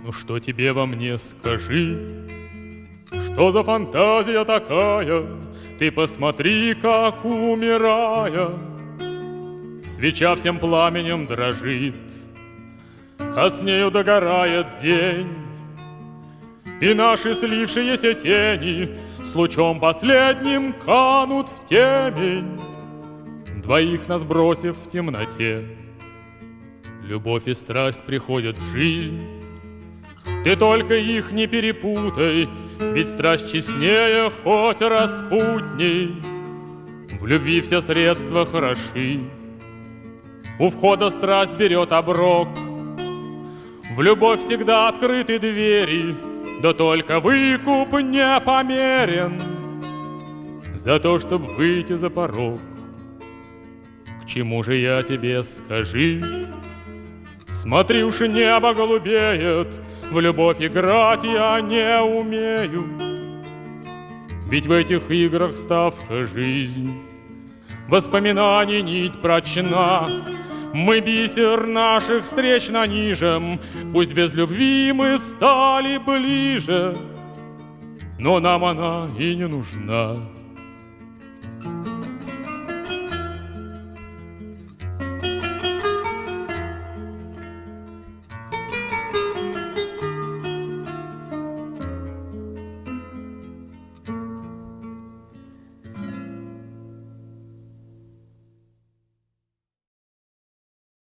Ну что тебе во мне, скажи? Что за фантазия такая? Ты посмотри, как умирая, свеча всем пламенем дрожит, а с нею догорает день. И наши слившиеся тени с лучом последним канут в темень, двоих нас бросив в темноте. Любовь и страсть приходят в жизнь, ты только их не перепутай, ведь страсть честнее, хоть распутней. В любви все средства хороши, у входа страсть берет оброк. В любовь всегда открыты двери, да только выкуп не померен за то, чтоб выйти за порог. К чему же я тебе, скажи? Смотри, уж небо голубеет, в любовь играть я не умею. Ведь в этих играх ставка жизнь, воспоминаний нить прочна. Мы бисер наших встреч нанижем, пусть без любви мы стали ближе, но нам она и не нужна.